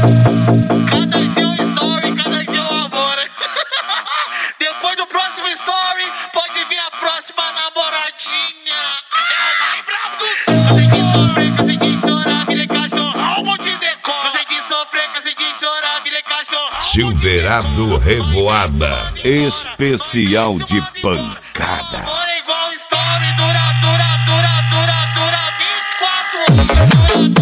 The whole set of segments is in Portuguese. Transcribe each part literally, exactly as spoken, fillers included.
Cada dia um story, cada dia um amor. Depois do próximo story, pode vir a próxima namoradinha. É o mais bravo do sul. Cansei de sofrer, cansei de chorar, virei cachorrão, bom de decor. Cansei de sofrer, cansei de chorar, virei cachorrão. Silverado Revoada, especial de pancada. Amor é igual story, dura, dura, dura, dura, dura vinte e quatro horas.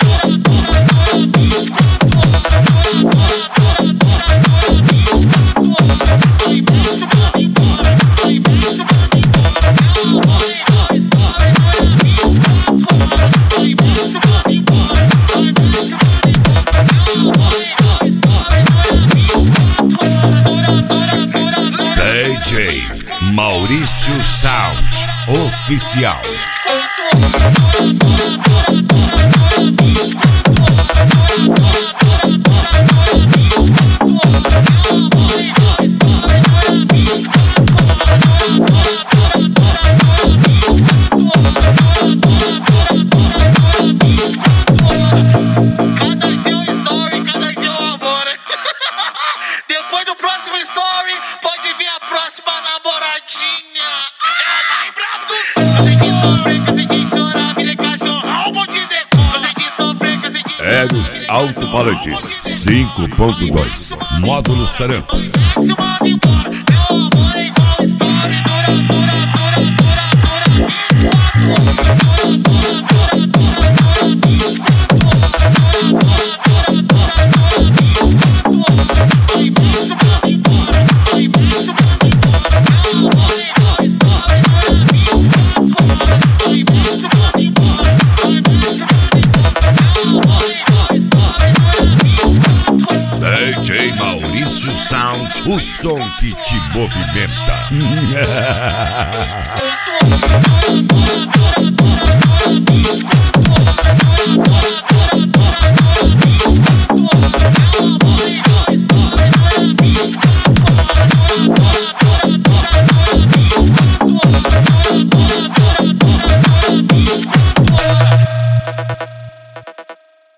D J Maurício Sound Oficial. Cada dia um story, cada dia um amor. Depois do próximo story, pode vir a próxima namoradinha. É o mais bravo do sul. Cansei de sofrer, cansei de chorar, virei cachorrão, bom de decor. Cansei de sofrer, cansei de chorar. Eros Alto-Falantes cinco ponto dois. Módulos Tarampas. Se o manda embora, meu amor é igual story, dura, dura, dura, dura, dura vinte e quatro horas. D J Maurício Sound, o som que te movimenta.